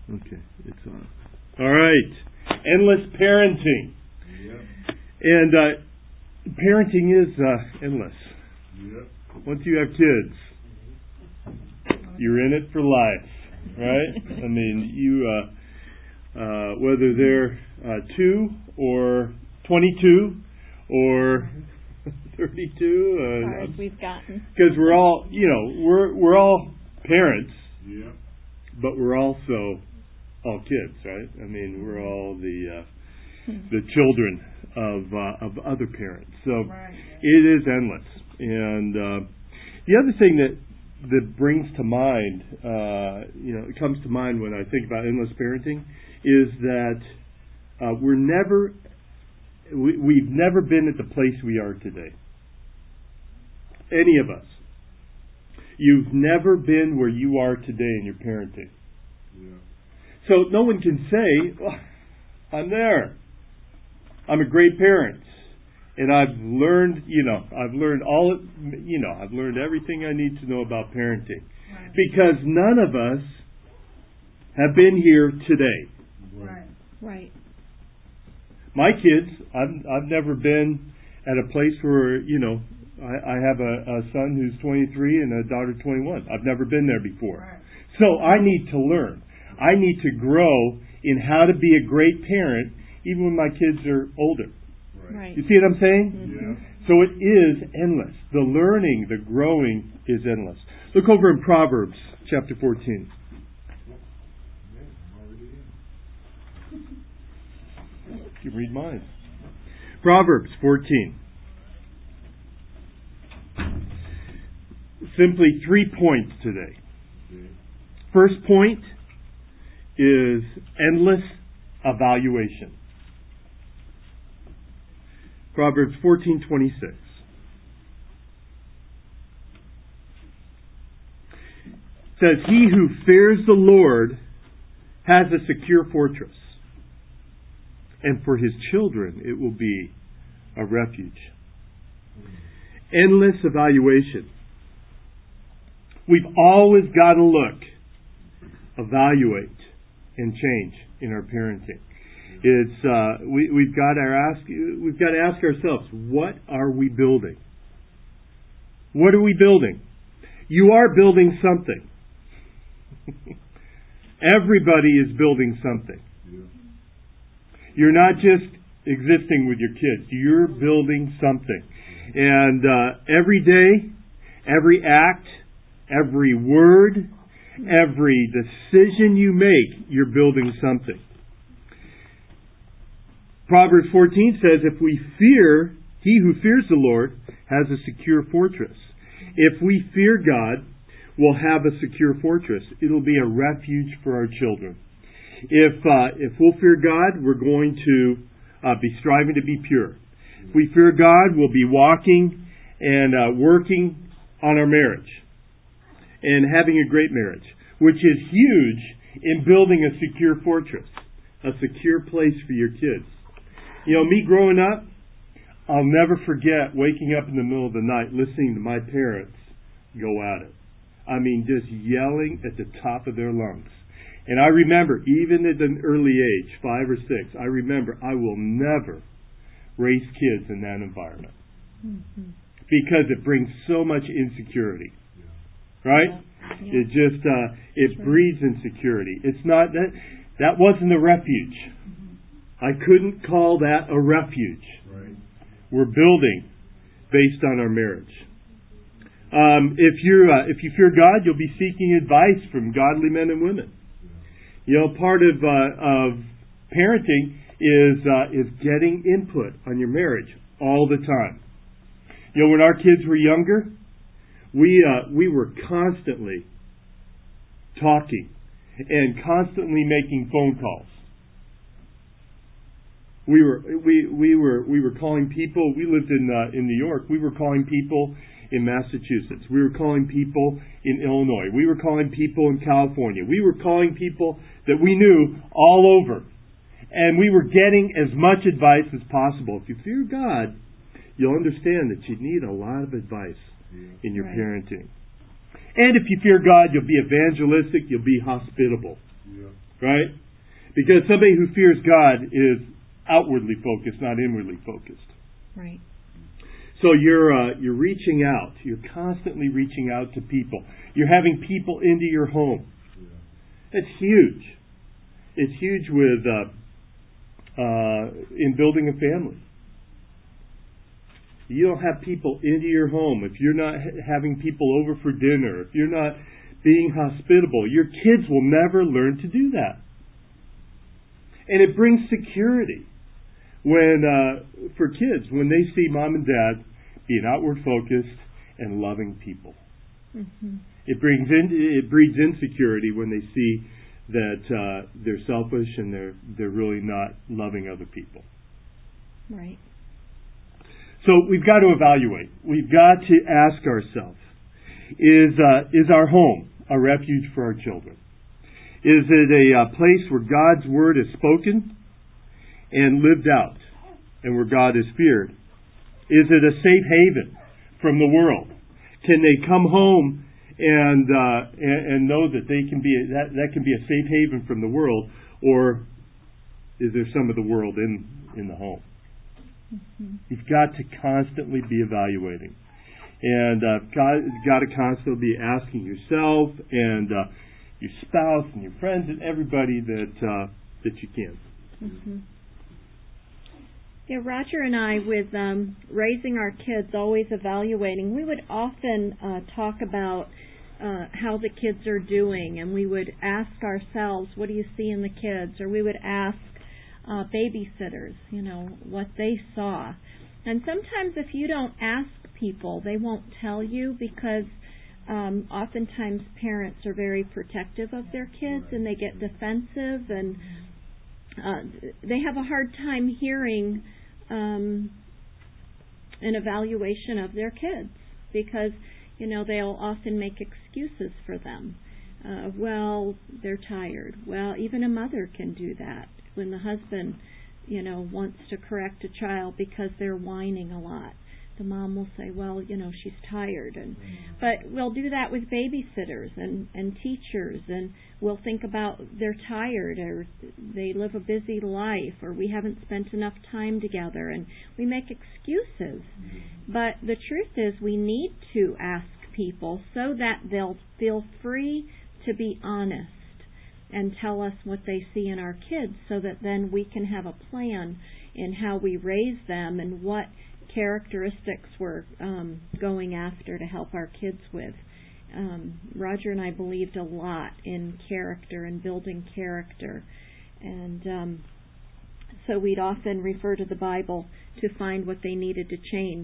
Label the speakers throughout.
Speaker 1: Okay, it's on. All right, endless parenting.
Speaker 2: Yep.
Speaker 1: And parenting is endless.
Speaker 2: Yep.
Speaker 1: Once you have kids, you're in it for life, right? I mean, you whether they're 2 or 22 or 32,
Speaker 3: as far as we've gotten,
Speaker 1: because we're all, we're all parents.
Speaker 2: Yep.
Speaker 1: But we're also all kids, right? I mean, we're all the children of other parents. So it is endless. And the other thing that brings to mind, it comes to mind when I think about endless parenting, is that we've never been at the place we are today. Any of us. You've never been where you are today in your parenting.
Speaker 2: Yeah.
Speaker 1: So no one can say, I'm there. I'm a great parent. And I've learned everything I need to know about parenting.
Speaker 4: Right.
Speaker 1: Because none of us have been here today.
Speaker 3: right.
Speaker 1: My kids, I've never been at a place where, I have a son who's 23 and a daughter 21. I've never been there before.
Speaker 4: Right.
Speaker 1: So I need to learn. I need to grow in how to be a great parent even when my kids are older.
Speaker 3: Right.
Speaker 1: You see what I'm saying?
Speaker 3: Mm-hmm.
Speaker 2: Yeah.
Speaker 1: So it is endless. The learning, the growing is endless. Look over in Proverbs chapter 14. You can read mine. Proverbs 14. Simply 3 points today. First point is endless evaluation. Proverbs 14:26. Says, "He who fears the Lord has a secure fortress, and for his children it will be a refuge." Endless evaluation. We've always got to look, evaluate, and change in our parenting. It's we've got to ask ourselves, what are we building? What are we building? You are building something. Everybody is building something. You're not just existing with your kids. You're building something. And every day, every act, every word, every decision you make, you're building something. Proverbs 14 says, if we fear, he who fears the Lord has a secure fortress. If we fear God, we'll have a secure fortress. It'll be a refuge for our children. If we'll fear God, we're going to be striving to be pure. If we fear God, we'll be walking and working on our marriage and having a great marriage, which is huge in building a secure fortress, a secure place for your kids. Me growing up, I'll never forget waking up in the middle of the night listening to my parents go at it. I mean, just yelling at the top of their lungs. And I remember, even at an early age, 5 or 6, I remember I will never raise kids in that environment.
Speaker 3: Mm-hmm.
Speaker 1: Because it brings so much insecurity. Right?
Speaker 3: Yeah.
Speaker 1: It just, it breeds insecurity. It's not, that wasn't a refuge. I couldn't call that a refuge.
Speaker 2: Right.
Speaker 1: We're building based on our marriage. If you fear God, you'll be seeking advice from godly men and women. Part of parenting is getting input on your marriage all the time. When our kids were younger, we were constantly talking and constantly making phone calls. We were calling people. We lived in New York. We were calling people in Massachusetts. We were calling people in Illinois. We were calling people in California. We were calling people that we knew all over. And we were getting as much advice as possible. If you fear God, you'll understand that you need a lot of advice in your parenting. And if you fear God, you'll be evangelistic, you'll be hospitable.
Speaker 2: Yeah.
Speaker 1: Right? Because somebody who fears God is outwardly focused, not inwardly focused.
Speaker 3: Right.
Speaker 1: So you're reaching out. You're constantly reaching out to people. You're having people into your home.
Speaker 2: Yeah.
Speaker 1: It's huge. It's huge with in building a family. You don't have people into your home, if you're not having people over for dinner, if you're not being hospitable, your kids will never learn to do that. And it brings security for kids when they see mom and dad being outward focused and loving people.
Speaker 3: Mm-hmm.
Speaker 1: It breeds insecurity when they see that they're selfish and they're really not loving other people.
Speaker 3: Right.
Speaker 1: So we've got to evaluate. We've got to ask ourselves, is our home a refuge for our children? Is it a place where God's Word is spoken and lived out and where God is feared? Is it a safe haven from the world? Can they come home and know that they can be that can be a safe haven from the world, or is there some of the world in the home?
Speaker 3: Mm-hmm.
Speaker 1: You've got to constantly be evaluating, and got to constantly be asking yourself and your spouse and your friends and everybody that you can.
Speaker 3: Mm-hmm. Yeah, Roger and I, with raising our kids, always evaluating, we would often talk about how the kids are doing, and we would ask ourselves, what do you see in the kids? Or we would ask babysitters, what they saw. And sometimes if you don't ask people, they won't tell you, because oftentimes parents are very protective of their kids and they get defensive, and they have a hard time hearing an evaluation of their kids, because they'll often make excuses for them. Well, they're tired. Well, even a mother can do that when the husband wants to correct a child because they're whining a lot. The mom will say, well, she's tired. But we'll do that with babysitters and teachers, and we'll think about they're tired, or they live a busy life, or we haven't spent enough time together, and we make excuses. But the truth is, we need to ask people so that they'll feel free to be honest and tell us what they see in our kids, so that then we can have a plan in how we raise them and what characteristics we're going after to help our kids with. Roger and I believed a lot in character and building character, and so we'd often refer to the Bible to find what they needed to change.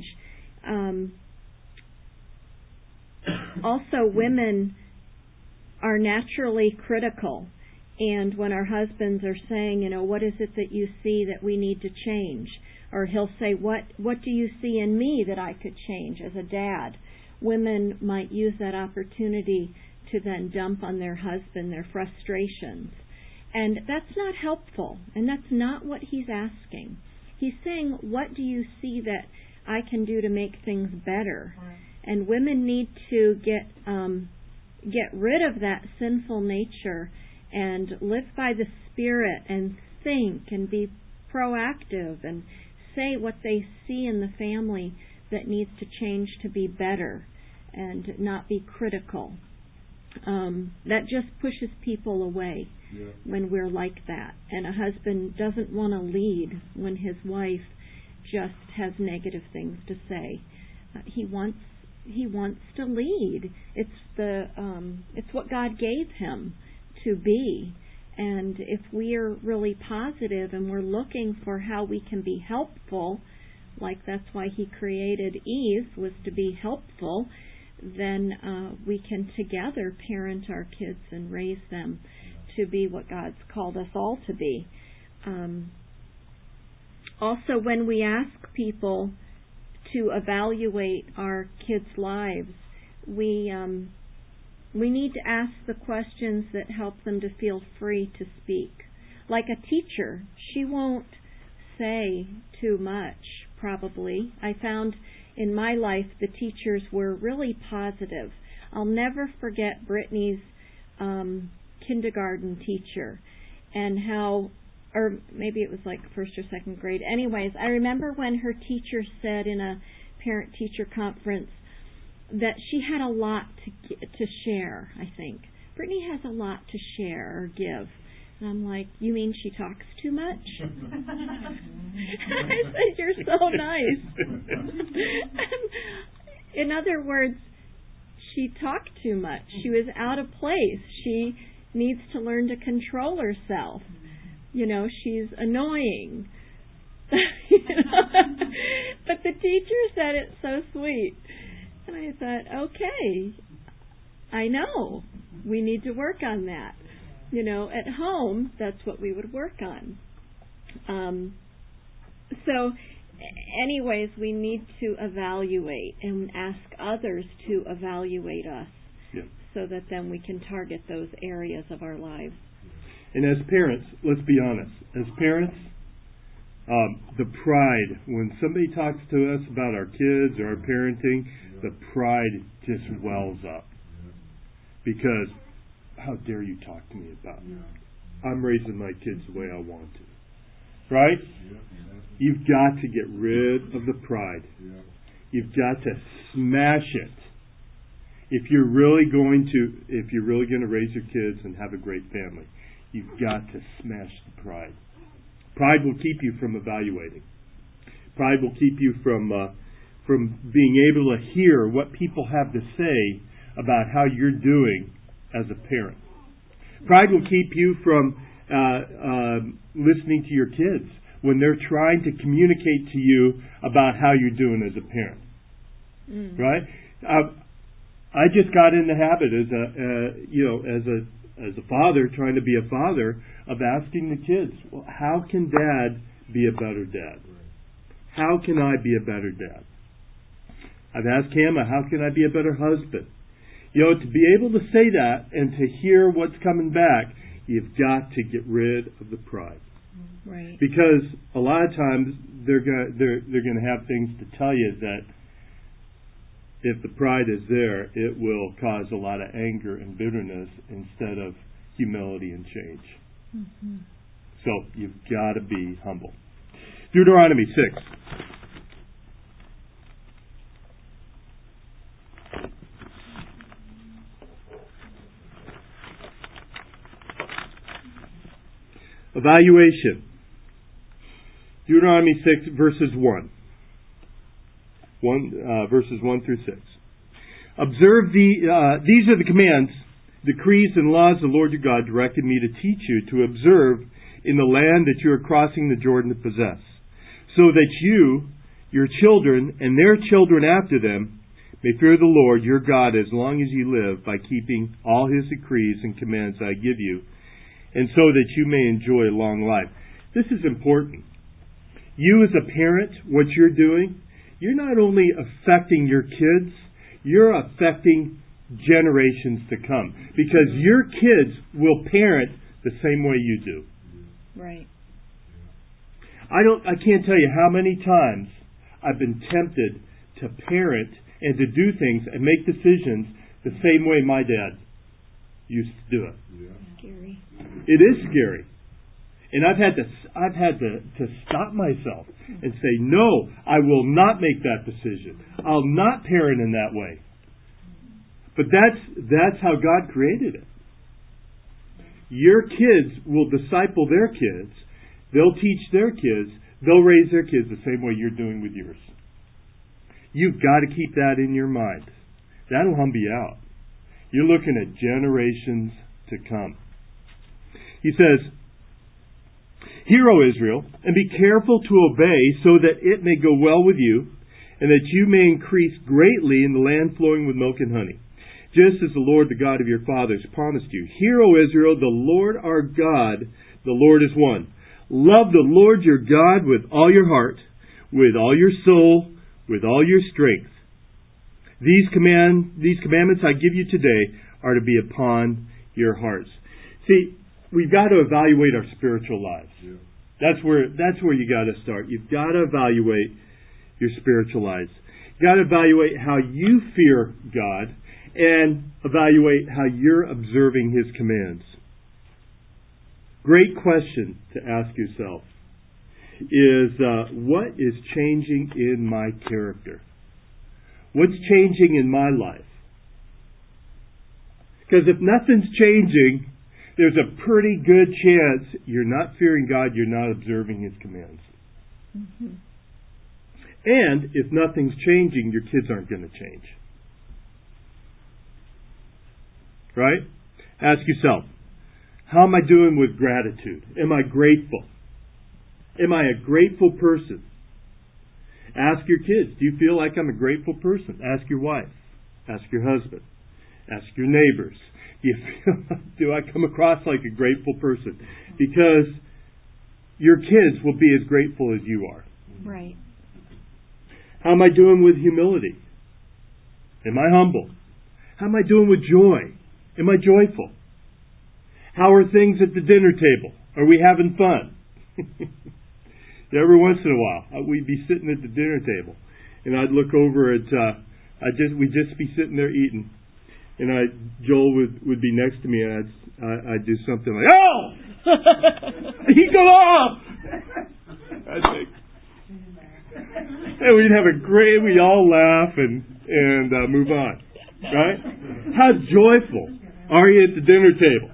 Speaker 3: Also, women are naturally critical, and when our husbands are saying, what is it that you see that we need to change? Or he'll say, what do you see in me that I could change as a dad? Women might use that opportunity to then dump on their husband their frustrations. And that's not helpful, and that's not what he's asking. He's saying, what do you see that I can do to make things better? Right. And women need to get rid of that sinful nature and live by the Spirit and think and be proactive and say what they see in the family that needs to change to be better, and not be critical. That just pushes people away when we're like that. And a husband doesn't want to lead when his wife just has negative things to say. He wants to lead. It's what God gave him to be. And if we are really positive and we're looking for how we can be helpful, like that's why he created Eve, was to be helpful, then we can together parent our kids and raise them to be what God's called us all to be. Also, when we ask people to evaluate our kids' lives, we need to ask the questions that help them to feel free to speak. Like a teacher, she won't say too much, probably. I found in my life the teachers were really positive. I'll never forget Brittany's kindergarten teacher, and how, or maybe it was like first or second grade. Anyways, I remember when her teacher said in a parent-teacher conference that she had a lot to share, I think. Brittany has a lot to share or give. And I'm like, you mean she talks too much? I said, you're so nice. In other words, she talked too much. She was out of place. She needs to learn to control herself. She's annoying. But the teacher said it so sweet. And I thought, okay, I know. We need to work on that. At home, that's what we would work on. So, anyways, we need to evaluate and ask others to evaluate us, so that then we can target those areas of our lives.
Speaker 1: And as parents, let's be honest. As parents, the pride, when somebody talks to us about our kids or our parenting, the pride just wells up. Because, how dare you talk to me about it? I'm raising my kids the way I want to. Right? You've got to get rid of the pride. You've got to smash it. If you're really going to raise your kids and have a great family, you've got to smash the pride. Pride will keep you from evaluating. Pride will keep you from being able to hear what people have to say about how you're doing as a parent. Pride will keep you from listening to your kids when they're trying to communicate to you about how you're doing as a parent. Right? I just got in the habit as a father, trying to be a father, of asking the kids, well, how can Dad be a better dad? How can I be a better dad? I've asked Hannah, how can I be a better husband? To be able to say that and to hear what's coming back, you've got to get rid of the pride.
Speaker 3: Right.
Speaker 1: Because a lot of times they're going to have things to tell you that if the pride is there, it will cause a lot of anger and bitterness instead of humility and change. Mm-hmm. So you've got to be humble. Deuteronomy 6. Evaluation. Deuteronomy 6, verses 1. Verses 1 through 6. Observe these are the commands, decrees, and laws the Lord your God directed me to teach you to observe in the land that you are crossing the Jordan to possess, so that you, your children, and their children after them may fear the Lord your God as long as you live, by keeping all His decrees and commands I give you, and so that you may enjoy a long life. This is important. You as a parent, what you're doing, you're not only affecting your kids, you're affecting generations to come. Because your kids will parent the same way you do.
Speaker 3: Right.
Speaker 1: I can't tell you how many times I've been tempted to parent and to do things and make decisions the same way my dad used to do it.
Speaker 2: Yeah.
Speaker 3: Scary.
Speaker 1: It is scary. And I've had to stop myself and say, no, I will not make that decision. I'll not parent in that way. But that's how God created it. Your kids will disciple their kids. They'll teach their kids. They'll raise their kids the same way you're doing with yours. You've got to keep that in your mind. That'll humble you out. You're looking at generations to come. He says, "Hear, O Israel, and be careful to obey, so that it may go well with you, and that you may increase greatly in the land flowing with milk and honey, just as the Lord, the God of your fathers, promised you. Hear, O Israel, the Lord our God, the Lord is one. Love the Lord your God with all your heart, with all your soul, with all your strength. These commandments I give you today are to be upon your hearts." See, we've got to evaluate our spiritual lives. Yeah. That's where you got to start. You've got to evaluate your spiritual lives. You've got to evaluate how you fear God and evaluate how you're observing His commands. great question to ask yourself is, what is changing in my character? What's changing in my life? Because if nothing's changing, there's a pretty good chance you're not fearing God, you're not observing His commands.
Speaker 3: Mm-hmm.
Speaker 1: And if nothing's changing, your kids aren't going to change. Right? Ask yourself, how am I doing with gratitude? Am I grateful? Am I a grateful person? Ask your kids, do you feel like I'm a grateful person? Ask your wife. Ask your husband. Ask your neighbors. Do I come across like a grateful person? Because your kids will be as grateful as you are.
Speaker 3: Right.
Speaker 1: How am I doing with humility? Am I humble? How am I doing with joy? Am I joyful? How are things at the dinner table? Are we having fun? Every once in a while, we'd be sitting at the dinner table, and I'd look over at, we'd just be sitting there eating, and Joel would be next to me, and I'd do something like, "Oh, he got off!" I'd think, and we'd all laugh and move on, right? How joyful are you at the dinner table?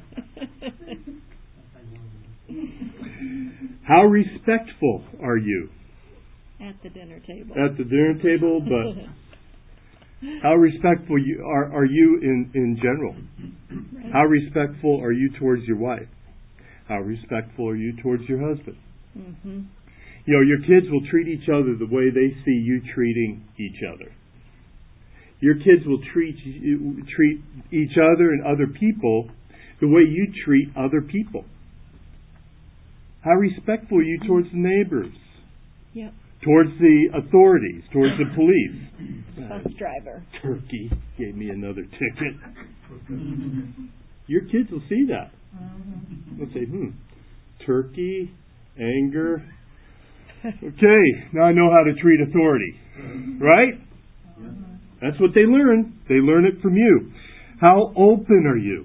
Speaker 1: How respectful are you?
Speaker 3: At the dinner table.
Speaker 1: At the dinner table, but how respectful are you in general?
Speaker 3: Right.
Speaker 1: How respectful are you towards your wife? How respectful are you towards your husband?
Speaker 3: Mm-hmm.
Speaker 1: You know, your kids will treat each other the way they see you treating each other. Your kids will treat each other and other people the way you treat other people. How respectful are you towards the neighbors?
Speaker 3: Yep.
Speaker 1: Towards the authorities, towards the police.
Speaker 3: Bus driver.
Speaker 1: Turkey gave me another ticket. Your kids will see that. They'll say, turkey, anger. Okay, now I know how to treat authority. Right? That's what they learn. They learn it from you. How open are you?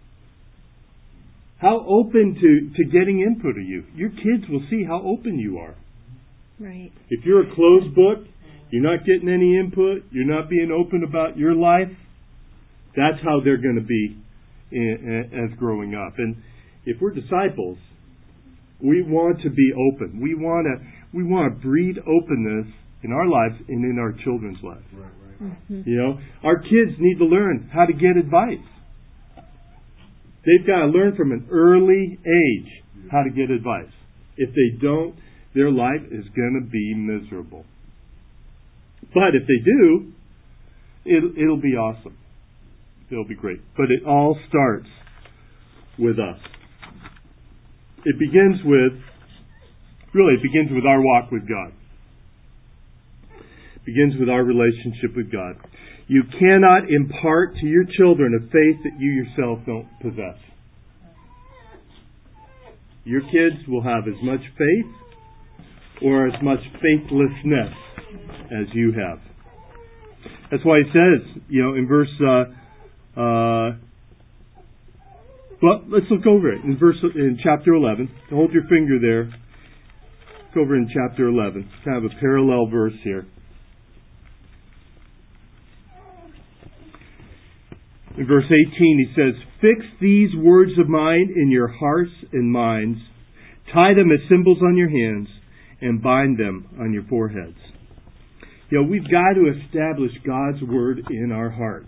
Speaker 1: How open to getting input are you? Your kids will see how open you are.
Speaker 3: Right.
Speaker 1: If you're a closed book, you're not getting any input, you're not being open about your life, that's how they're going to be as growing up. And if we're disciples, we want to be open. We want to breed openness in our lives and in our children's lives.
Speaker 2: Right.
Speaker 3: Mm-hmm.
Speaker 1: You know, our kids need to learn how to get advice. They've got to learn from an early age how to get advice. If they don't, their life is going to be miserable. But if they do, it'll be awesome. It'll be great. But it all starts with us. It begins with our walk with God. It begins with our relationship with God. You cannot impart to your children a faith that you yourself don't possess. Your kids will have as much faith or as much faithlessness as you have. That's why he says, in verse, let's look over it. In chapter 11, hold your finger there. Look over in chapter 11. It's kind of a parallel verse here. In verse 18 he says, "Fix these words of mine in your hearts and minds, tie them as symbols on your hands, and bind them on your foreheads." We've got to establish God's Word in our hearts.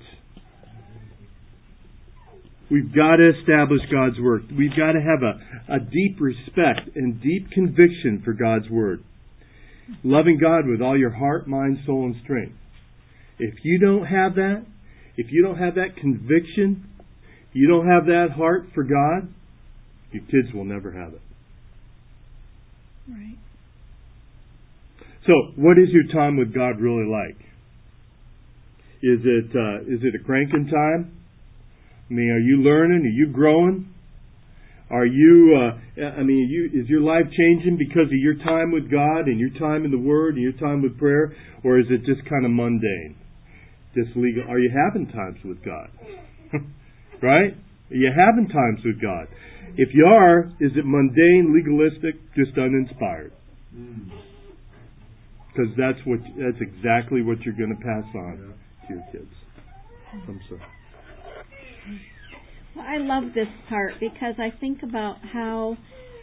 Speaker 1: We've got to establish God's Word. We've got to have a deep respect and deep conviction for God's Word. Loving God with all your heart, mind, soul, and strength. If you don't have that, if you don't have that conviction, if you don't have that heart for God, your kids will never have it.
Speaker 3: Right.
Speaker 1: So, what is your time with God really like? Is it a cranking time? I mean, are you learning? Are you growing? Are you? Is your life changing because of your time with God and your time in the Word and your time with prayer, or is it just kind of mundane? Just legal? Are you having times with God? Right? Are you having times with God? If you are, is it mundane, legalistic, just uninspired? Because that's exactly what you're going to pass on to your kids. I'm sorry.
Speaker 3: Well, I love this part because I think about how,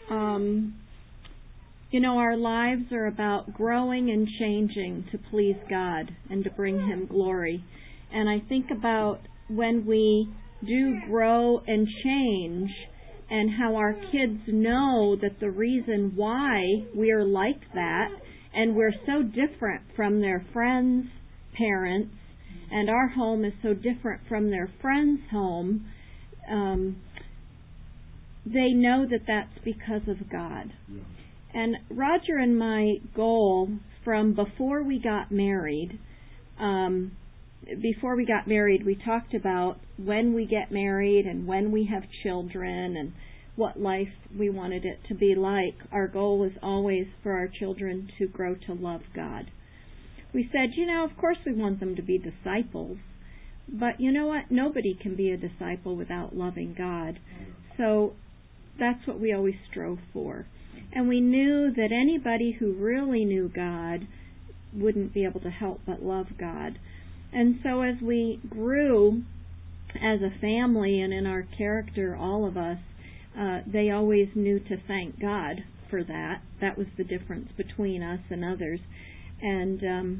Speaker 3: our lives are about growing and changing to please God and to bring Him glory. And I think about when we do grow and change and how our kids know that the reason why we are like that and we're so different from their friends' parents and our home is so different from their friend's home, they know that that's because of God. Yeah. And Roger and my goal from before we got married, we talked about when we get married and when we have children and what life we wanted it to be like. Our goal was always for our children to grow to love God. We said, of course we want them to be disciples, but you know what? Nobody can be a disciple without loving God. So that's what we always strove for. And we knew that anybody who really knew God wouldn't be able to help but love God. And so as we grew as a family and in our character, all of us, they always knew to thank God for that. That was the difference between us and others. And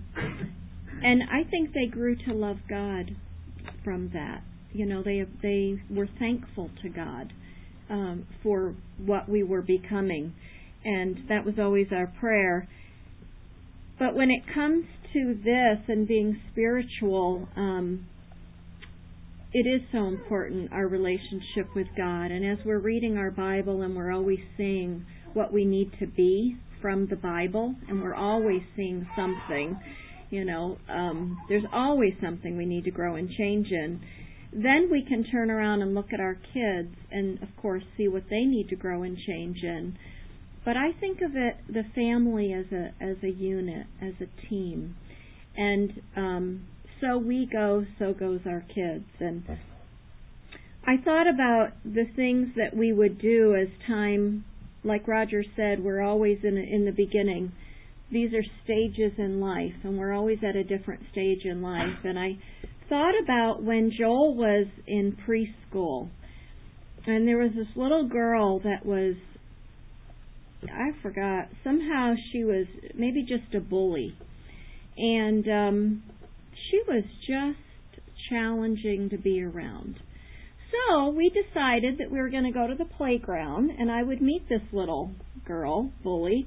Speaker 3: I think they grew to love God from that. They were thankful to God for what we were becoming. And that was always our prayer. But when it comes to this and being spiritual, it is so important, our relationship with God. And as we're reading our Bible and we're always seeing what we need to be from the Bible, and we're always seeing something, there's always something we need to grow and change in, then we can turn around and look at our kids and, of course, see what they need to grow and change in. But I think of it, the family, as a unit, as a team. And so we go, so goes our kids. And I thought about the things that we would do as time, like Roger said, we're always in the beginning. These are stages in life, and we're always at a different stage in life. And I thought about when Joel was in preschool, and there was this little girl that was, I forgot, somehow she was maybe just a bully. And she was just challenging to be around. So we decided that we were going to go to the playground and I would meet this little girl, bully,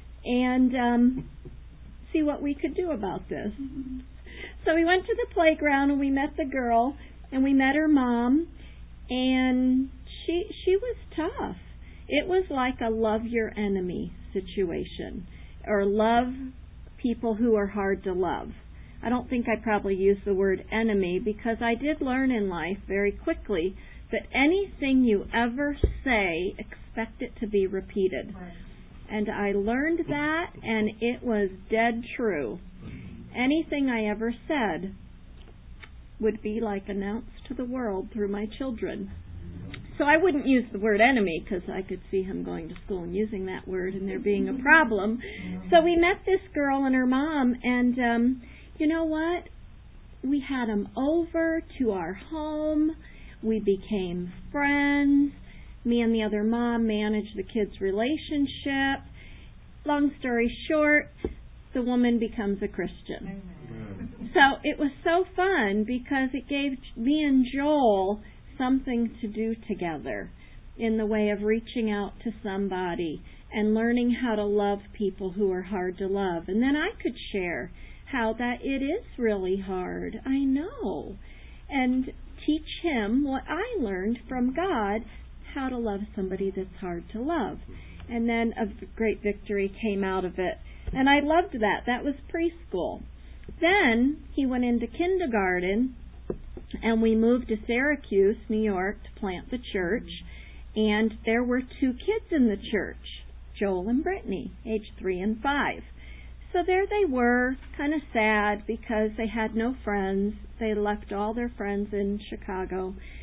Speaker 3: and see what we could do about this. So we went to the playground and we met the girl and we met her mom, and she was tough. It was like a love your enemy situation, or love people who are hard to love. I don't think I probably used the word enemy because I did learn in life very quickly that anything you ever say, expect it to be repeated. Right. And I learned that, and it was dead true. Anything I ever said would be like announced to the world through my children. So I wouldn't use the word enemy because I could see him going to school and using that word and there being a problem. So we met this girl and her mom, and you know what? We had them over to our home. We became friends. Me and the other mom managed the kids' relationship. Long story short, the woman becomes a Christian. So it was so fun because it gave me and Joel something to do together in the way of reaching out to somebody and learning how to love people who are hard to love. And then I could share how that it is really hard. I know. And teach him what I learned from God, how to love somebody that's hard to love. And then a great victory came out of it. And I loved that. That was preschool. Then he went into kindergarten, and we moved to Syracuse, New York, to plant the church. And there were 2 kids in the church, Joel and Brittany, age 3 and 5. So there they were, kind of sad because they had no friends. They left all their friends in Chicago.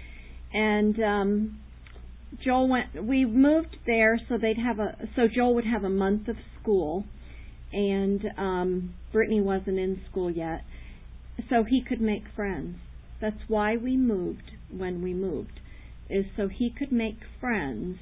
Speaker 3: And Joel went. We moved there so Joel would have a month of school, and Brittany wasn't in school yet, so he could make friends. That's why we moved when we moved, is so he could make friends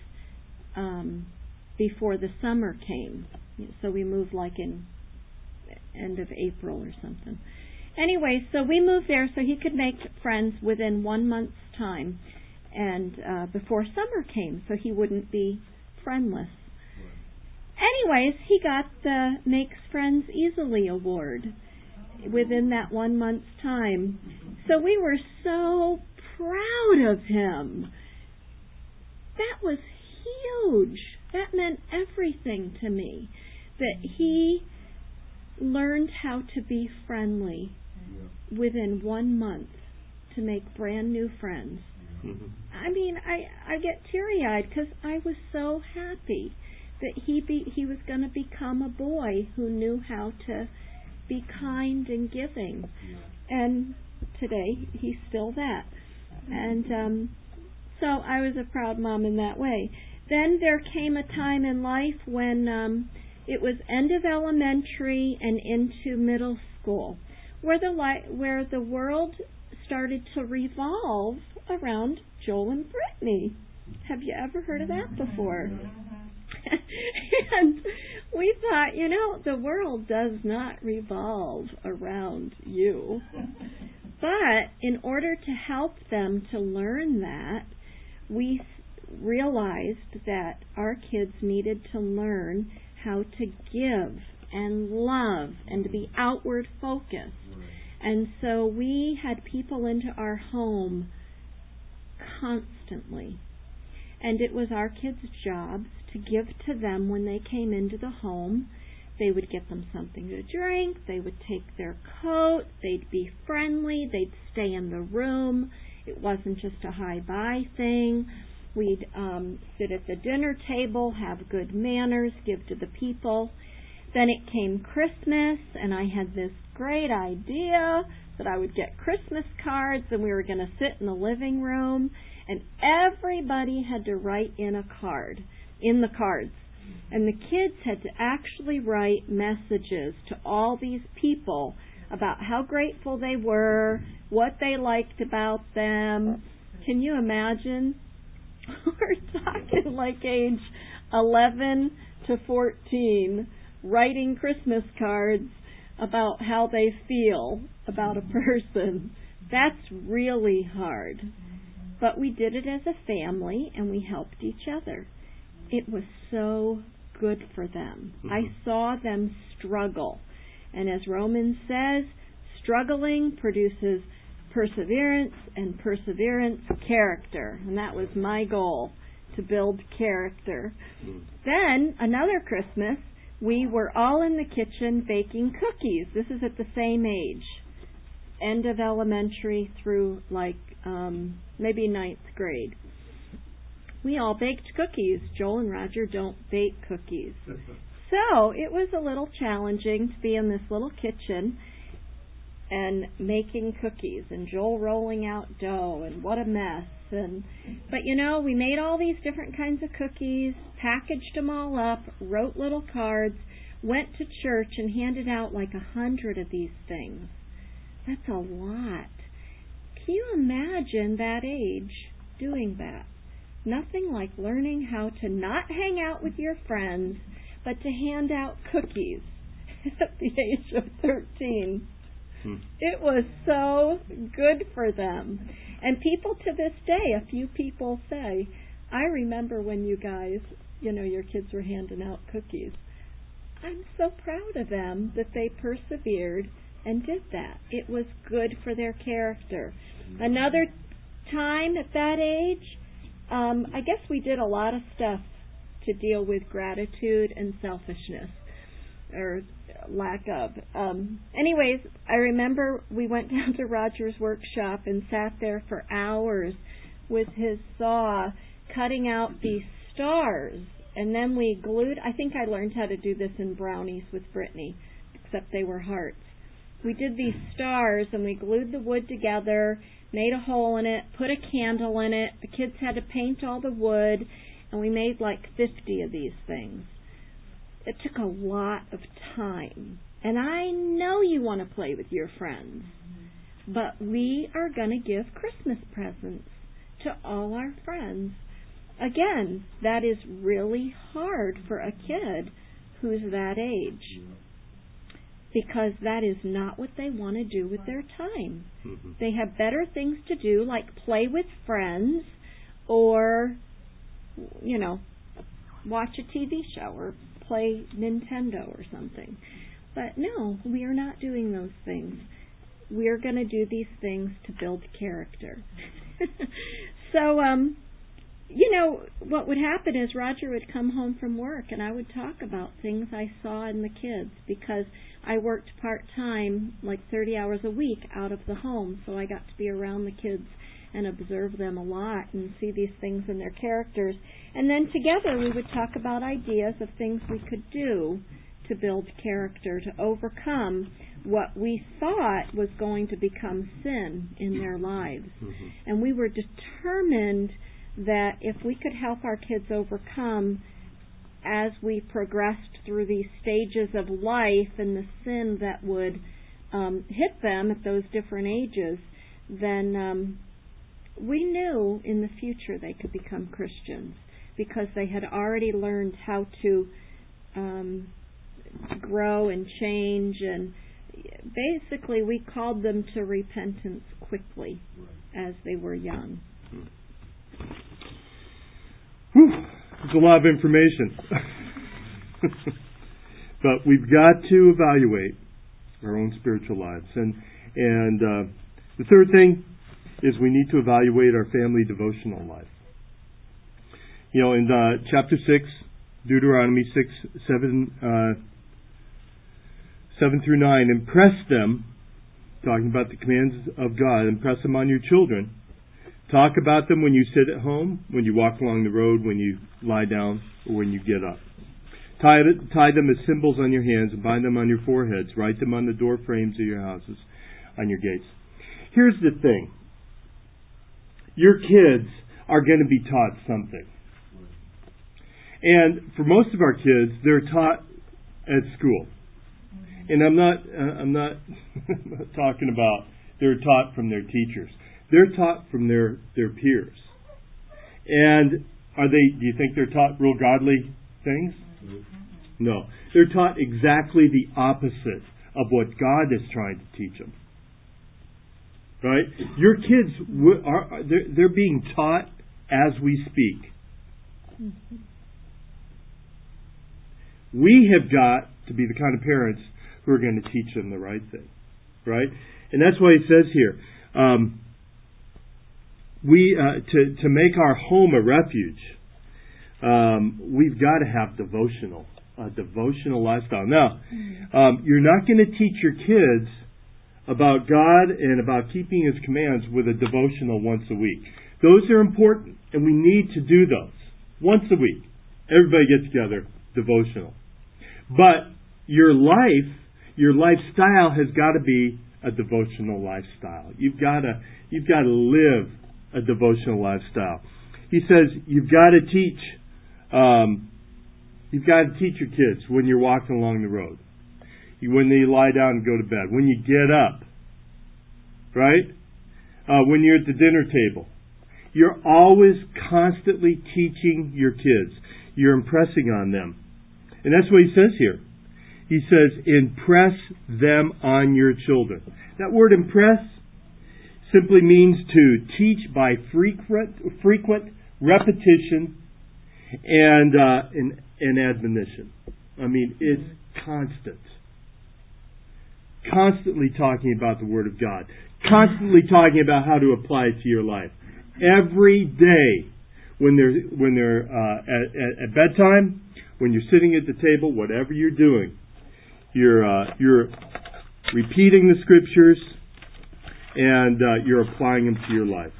Speaker 3: before the summer came. So we moved like in end of April or something. Anyway, so we moved there so he could make friends within 1 month's time, and before summer came, so he wouldn't be friendless. Anyways, he got the Makes Friends Easily award within that 1 month's time. So we were so proud of him. That was huge. That meant everything to me, that he learned how to be friendly within 1 month, to make brand new friends. I mean, I get teary-eyed because I was so happy that he was going to become a boy who knew how to be kind and giving. And today he's still that. And so I was a proud mom in that way. Then there came a time in life when it was end of elementary and into middle school, where the world started to revolve around Joel and Brittany. Have you ever heard of that before? And we thought, the world does not revolve around you. But in order to help them to learn that, we realized that our kids needed to learn how to give and love and to be outward focused. And so we had people into our home constantly. And it was our kids' jobs to give to them when they came into the home. They would get them something to drink. They would take their coat. They'd be friendly. They'd stay in the room. It wasn't just a hi-bye thing. We'd sit at the dinner table, have good manners, give to the people. Then it came Christmas, and I had this great idea that I would get Christmas cards, and we were going to sit in the living room, and everybody had to write in a card, in the cards. And the kids had to actually write messages to all these people about how grateful they were, what they liked about them. Can you imagine? We're talking like age 11 to 14, writing Christmas cards about how they feel about a person. That's really hard. But we did it as a family, and we helped each other. It was so good for them. I saw them struggle. And as Romans says, struggling produces perseverance, and perseverance, character. And that was my goal, to build character. Then, another Christmas, we were all in the kitchen baking cookies. This is at the same age, end of elementary through maybe 9th grade. We all baked cookies. Joel and Roger don't bake cookies. So it was a little challenging to be in this little kitchen and making cookies, and Joel rolling out dough, and what a mess. But we made all these different kinds of cookies, packaged them all up, wrote little cards, went to church and handed out like 100 of these things. That's a lot. Can you imagine that age doing that? Nothing like learning how to not hang out with your friends, but to hand out cookies at the age of 13. It was so good for them. And people to this day, a few people say, I remember when you guys, your kids were handing out cookies. I'm so proud of them that they persevered and did that. It was good for their character. Another time at that age, I guess we did a lot of stuff to deal with gratitude and selfishness, or lack of. Anyways, I remember we went down to Roger's workshop and sat there for hours with his saw cutting out these stars, and then we glued. I think I learned how to do this in brownies with Brittany, except they were hearts. We did these stars and we glued the wood together, made a hole in it, put a candle in it. The kids had to paint all the wood, and we made like 50 of these things. It took a lot of time. And I know you want to play with your friends, but we are going to give Christmas presents to all our friends. Again, that is really hard for a kid who's that age, because that is not what they want to do with their time.
Speaker 1: Mm-hmm.
Speaker 3: They have better things to do, like play with friends or, watch a TV show or play Nintendo or something. But no, we are not doing those things. We are going to do these things to build character. So, what would happen is Roger would come home from work and I would talk about things I saw in the kids, because I worked part-time, like 30 hours a week out of the home, so I got to be around the kids and observe them a lot and see these things in their characters. And then together we would talk about ideas of things we could do to build character, to overcome what we thought was going to become sin in their lives.
Speaker 1: Mm-hmm.
Speaker 3: And we were determined that if we could help our kids overcome as we progressed through these stages of life and the sin that would hit them at those different ages, then we knew in the future they could become Christians, because they had already learned how to grow and change, and basically we called them to repentance quickly as they were young.
Speaker 1: Whew, it's a lot of information. But we've got to evaluate our own spiritual lives. And the third thing is we need to evaluate our family devotional life. In chapter 6, Deuteronomy 6, 7 through 9, impress them, talking about the commands of God, impress them on your children. Talk about them when you sit at home, when you walk along the road, when you lie down, or when you get up. Tie them as symbols on your hands and bind them on your foreheads. Write them on the door frames of your houses, on your gates. Here's the thing. Your kids are going to be taught something. And for most of our kids, they're taught at school. And I'm not talking about they're taught from their teachers. They're taught from their peers. And do you think they're taught real godly things? No. They're taught exactly the opposite of what God is trying to teach them. Right? Your kids, they're being taught as we speak. We have got to be the kind of parents who are going to teach them the right thing. Right? And that's why it says here, to make our home a refuge, we've got to have a devotional lifestyle. Now, you're not going to teach your kids about God and about keeping His commands with a devotional once a week. Those are important, and we need to do those once a week. Everybody gets together, devotional. But your lifestyle has got to be a devotional lifestyle. You've got to live a devotional lifestyle. He says you've got to teach your kids when you're walking along the road, when they lie down and go to bed, when you get up, right? When you're at the dinner table. You're always constantly teaching your kids. You're impressing on them. And that's what he says here. He says, impress them on your children. That word impress simply means to teach by frequent repetition and admonition. I mean, it's constant. Constantly talking about the Word of God. Constantly talking about how to apply it to your life. Every day, when they're at bedtime, when you're sitting at the table, whatever you're doing, you're repeating the Scriptures and you're applying them to your life.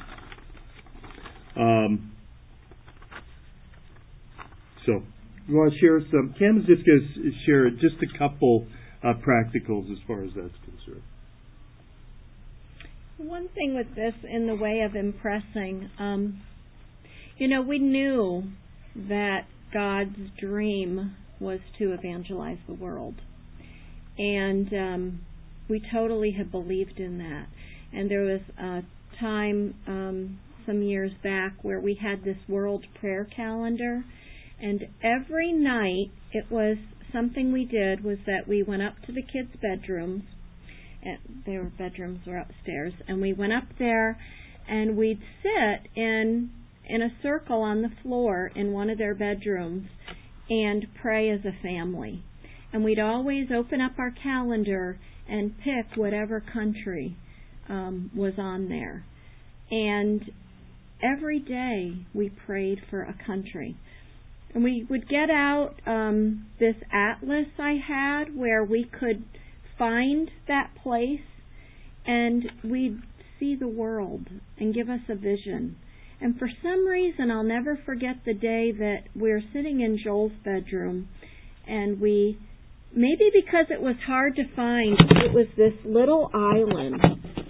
Speaker 1: So, we want to share some. Cam is just going to share just a couple practicals as far as that's concerned.
Speaker 3: One thing with this in the way of impressing, we knew that God's dream was to evangelize the world. And we totally have believed in that. And there was a time some years back where we had this world prayer calendar, and every night it was something we did was that we went up to the kids' bedrooms, and their bedrooms were upstairs, and we went up there and we'd sit in a circle on the floor in one of their bedrooms and pray as a family. And we'd always open up our calendar and pick whatever country was on there. And every day we prayed for a country. And we would get out this atlas I had where we could find that place, and we'd see the world and give us a vision. And for some reason, I'll never forget the day that we were sitting in Joel's bedroom, and maybe because it was hard to find, it was this little island,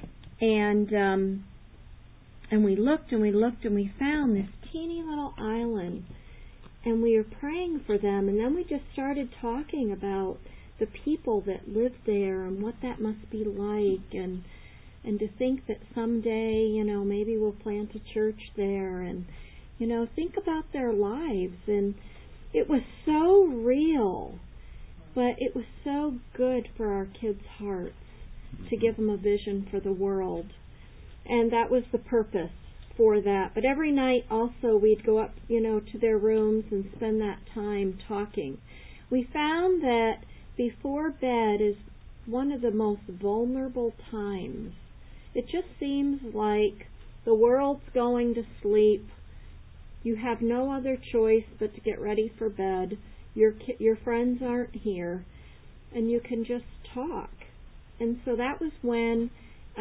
Speaker 3: and we looked and we looked and we found this teeny little island, and we were praying for them, and then we just started talking about the people that lived there and what that must be like, and to think that someday, maybe we'll plant a church there, and, think about their lives. And it was so real, but it was so good for our kids' hearts to give them a vision for the world. And that was the purpose for that. But every night also we'd go up, to their rooms and spend that time talking. We found that before bed is one of the most vulnerable times. It just seems like the world's going to sleep. You have no other choice but to get ready for bed. Your friends aren't here, and you can just talk. And so that was when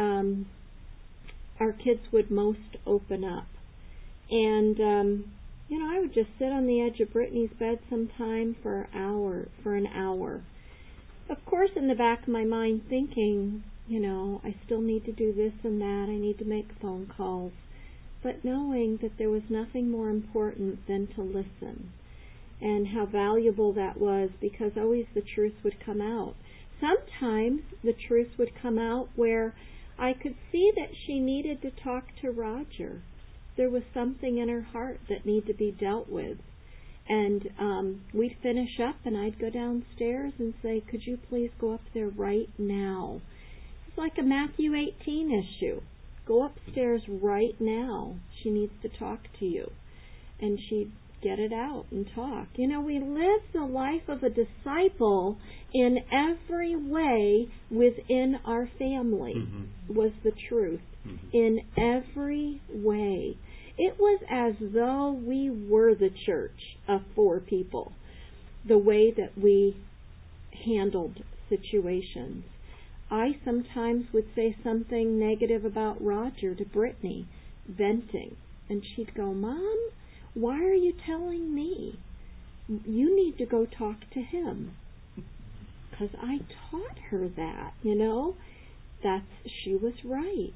Speaker 3: our kids would most open up. And I would just sit on the edge of Brittany's bed sometime for an hour. Of course, in the back of my mind thinking, I still need to do this and that. I need to make phone calls. But knowing that there was nothing more important than to listen, and how valuable that was, because always the truth would come out. Sometimes the truth would come out where I could see that she needed to talk to Roger. There was something in her heart that needed to be dealt with. And we'd finish up, and I'd go downstairs and say, could you please go up there right now? It's like a Matthew 18 issue. Go upstairs right now. She needs to talk to you. And she'd get it out and talk. We live the life of a disciple in every way within our family, was the truth. In every way. It was as though we were the church of 4 people, the way that we handled situations. I sometimes would say something negative about Roger to Brittany, venting, and she'd go, Mom, why are you telling me? You need to go talk to him. Because I taught her that, she was right.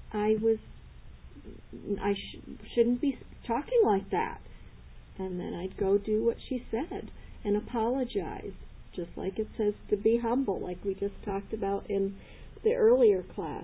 Speaker 3: I shouldn't be talking like that. And then I'd go do what she said and apologize, just like it says to be humble, like we just talked about in the earlier class.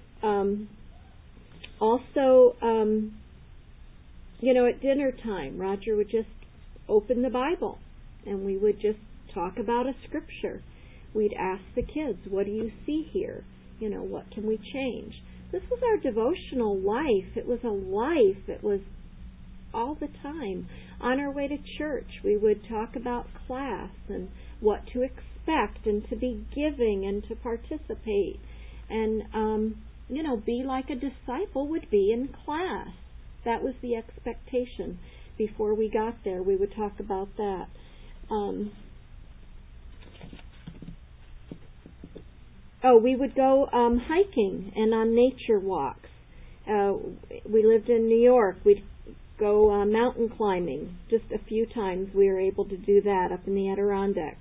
Speaker 3: At dinner time, Roger would just open the Bible, and we would just talk about a scripture. We'd ask the kids, what do you see here? What can we change? This was our devotional life. It was a life. It was all the time. On our way to church, we would talk about class and what to expect, and to be giving and to participate, and be like a disciple would be in class. That was the expectation. Before we got there, we would talk about that. We would go hiking and on nature walks. We lived in New York. We'd go mountain climbing. Just a few times we were able to do that up in the Adirondacks.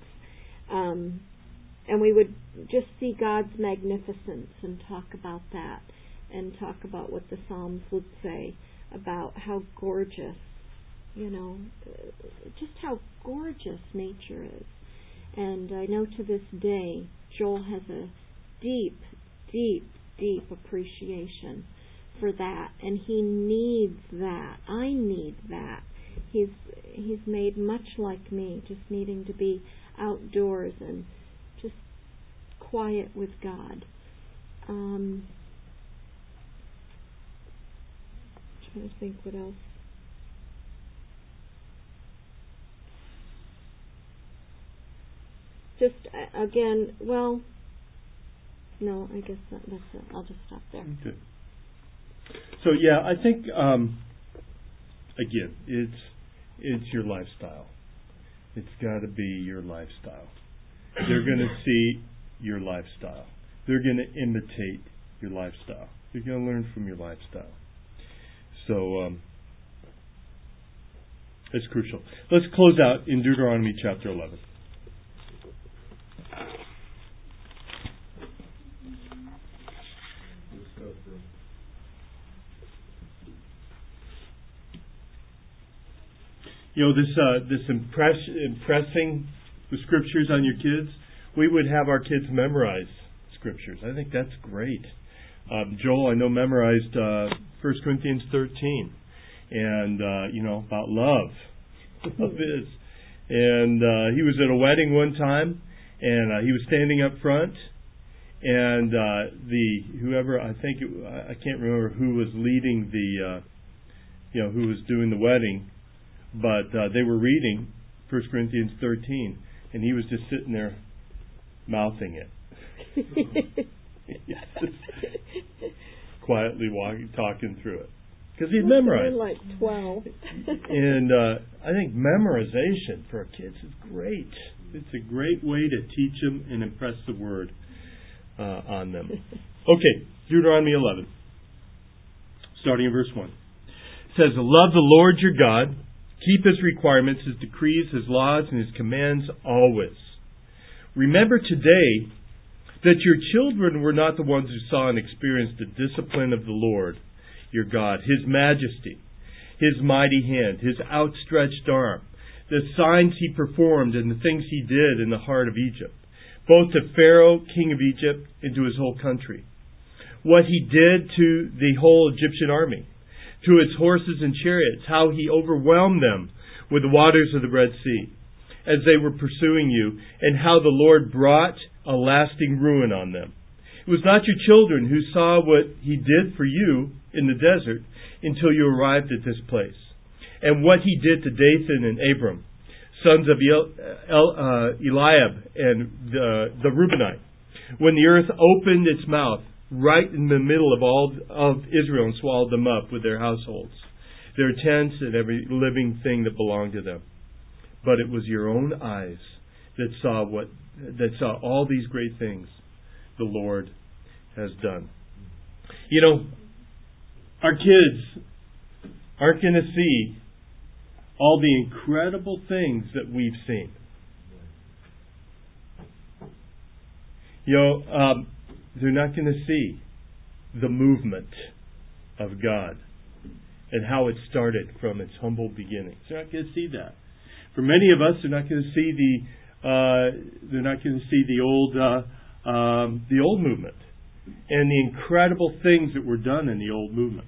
Speaker 3: And we would just see God's magnificence and talk about that. and talk about what the Psalms would say about how gorgeous, just how gorgeous nature is. And I know to this day, Joel has a deep, deep, deep appreciation for that, and he needs that. I need that. He's made much like me, just needing to be outdoors and just quiet with God. Trying to think what else. Just again, well, no, I guess that's it. I'll just stop there.
Speaker 1: Okay. So yeah, I think again, it's your lifestyle. It's got to be your lifestyle. They're going to see your lifestyle. They're going to imitate your lifestyle. They're going to learn from your lifestyle. So it's crucial. Let's close out in Deuteronomy chapter 11. This impressing the scriptures on your kids, we would have our kids memorize scriptures. I think that's great. Joel, I know, memorized 1 Corinthians 13, and about love. Love is. And he was at a wedding one time, and he was standing up front, and I can't remember who was leading who was doing the wedding. But they were reading 1 Corinthians 13, and he was just sitting there mouthing it. Quietly talking through it. Because he'd memorized.
Speaker 3: Like 12.
Speaker 1: And I think memorization for our kids is great. It's a great way to teach them and impress the Word on them. Okay, Deuteronomy 11. Starting in verse 1. It says, "Love the Lord your God. Keep His requirements, His decrees, His laws, and His commands always. Remember today that your children were not the ones who saw and experienced the discipline of the Lord your God, His majesty, His mighty hand, His outstretched arm, the signs He performed and the things He did in the heart of Egypt, both to Pharaoh, king of Egypt, and to his whole country. What He did to the whole Egyptian army, to its horses and chariots, how He overwhelmed them with the waters of the Red Sea as they were pursuing you, and how the Lord brought a lasting ruin on them. It was not your children who saw what He did for you in the desert until you arrived at this place, and what He did to Dathan and Abiram, sons of Eliab and the Reubenite, when the earth opened its mouth right in the middle of all of Israel and swallowed them up with their households, their tents, and every living thing that belonged to them. But it was your own eyes that saw all these great things the Lord has done." Our kids aren't going to see all the incredible things that we've seen. They're not going to see the movement of God and how it started from its humble beginnings. They're not going to see that. For many of us, they're not going to see the old movement and the incredible things that were done in the old movement.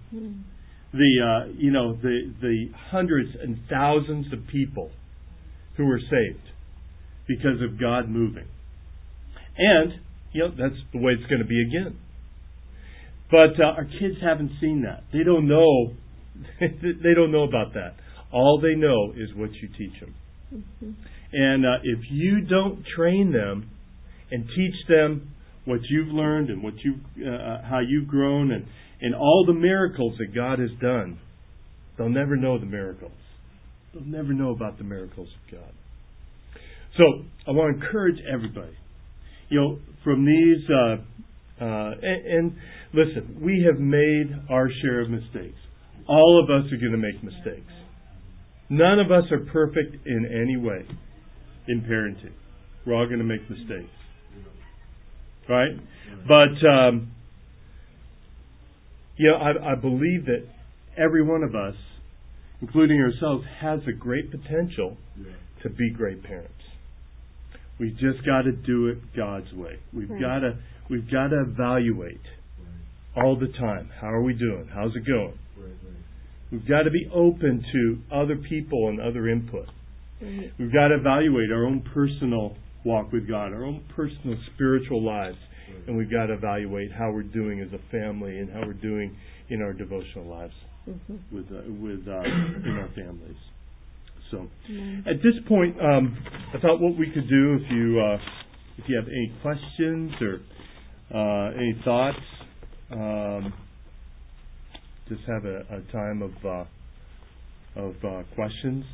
Speaker 1: The hundreds and thousands of people who were saved because of God moving. And that's the way it's going to be again. But our kids haven't seen that. They don't know. They don't know about that. All they know is what you teach them. Mm-hmm. And if you don't train them and teach them what you've learned and how you've grown and all the miracles that God has done, they'll never know the miracles. They'll never know about the miracles of God. So I want to encourage everybody. From these, and listen, we have made our share of mistakes. All of us are going to make mistakes. None of us are perfect in any way in parenting. We're all going to make mistakes. Right? But I believe that every one of us, including ourselves, has a great potential to be great parents. We just got to do it God's way. We've got to evaluate all the time. How are we doing? How's it going? We've got to be open to other people and other input. We've got to evaluate our own personal walk with God, our own personal spiritual lives, and we've got to evaluate how we're doing as a family and how we're doing in our devotional lives with in our families. So, at this point, I thought what we could do, if you have any questions or any thoughts, just have a time of questions.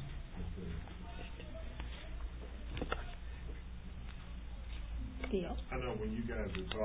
Speaker 2: I know when you guys are talking.